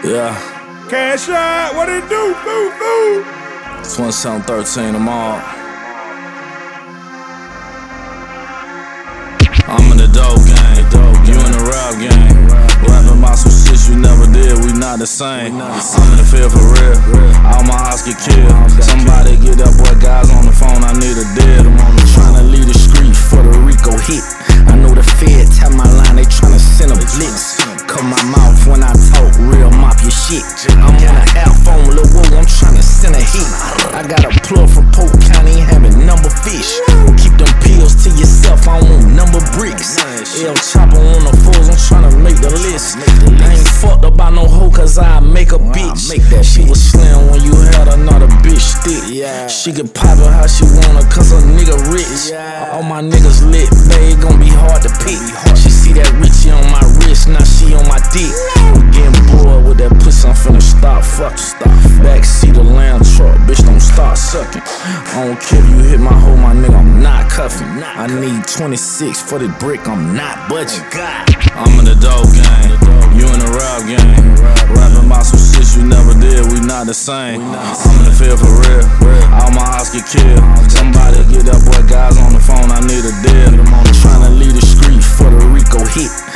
Yeah. Cash out, what it do? Boo, boo. 2713 tomorrow. I'm in the dope game, you in the rap game. Rapping about some shit you never did, we not the same. I'm in the field for real, all my eyes get killed. Somebody get that boy guys on the phone, I need a deal. I'm tryna lead the street for the Rico hit. I know the feds have my line, they tryna send a blitz. Cut my mouth when I talk, real mop your shit. I'm on a half phone, lil' whoa, I'm tryna send a hit. I got a plug from Polk County, having number fish. Keep them pills to yourself, I don't want number bricks. El Chopper on the fours, I'm tryna make the list. I ain't fucked about no hoe, cause I make a bitch. She was slim when you had another bitch thick. She can pop it how she wanna, cause her nigga rich. All my niggas lit, babe, gon' be hard to pick. She see that Richie on my wrist, now she on my dick. I'm getting bored with that pussy, I'm finna stop fucking. Backseat of lamb truck, bitch, don't start sucking. I don't care if you hit my hoe, my nigga, I'm not cuffing. I need 26 for the brick, I'm not budging. I'm in the dope game, you in the rap game. Rapping about some shit you never did, we not the same. I'm in the field for real, all my eyes get killed. Somebody get that boy guys on the phone, I need a deal. I'm tryna lead the street for the Rico hit.